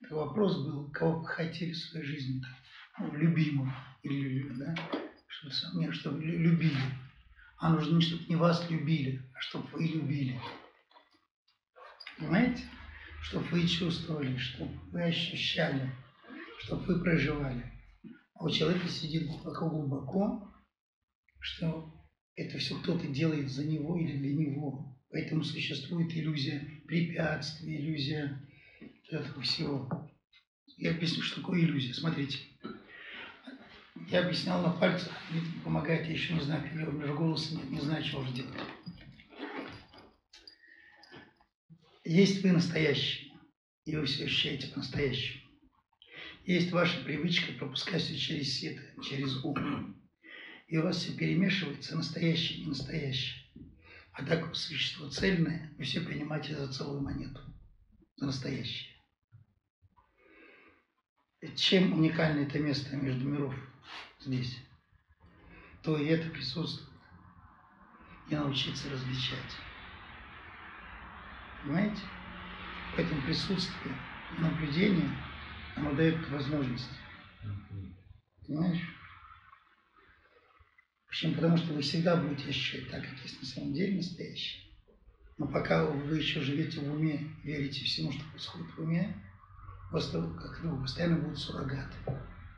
вопрос был, кого бы хотели в своей жизни, там, ну, любимого, или, да, чтобы любили. А нужно не чтобы не вас любили, а чтобы вы любили. Понимаете? Чтобы вы чувствовали, чтобы вы ощущали, чтобы вы проживали. А у человека сидит глубоко, что это все кто-то делает за него или для него. Поэтому существует иллюзия препятствий, иллюзия этого всего. Я объясню, что такое иллюзия. Смотрите. Я объяснял на пальцах, мне это не помогает, я еще не знаю, у меня уже голоса нет, не знаю, что уже делать. Есть вы настоящий, и вы все ощущаете по-настоящему. Есть ваша привычка пропускать все через сито, через ум. И у вас все перемешивается, настоящее и ненастоящее. А так существо цельное, вы все принимаете за целую монету, за настоящее. Чем уникально это место между миров здесь? То и это присутствует. И научиться различать. Понимаете? Поэтому присутствие, наблюдение, оно дает возможность. Понимаешь? Почему? Потому что вы всегда будете ощущать так, как есть на самом деле настоящее. Но пока вы еще живете в уме, верите всему, что происходит в уме, у вас как, постоянно будут суррогаты.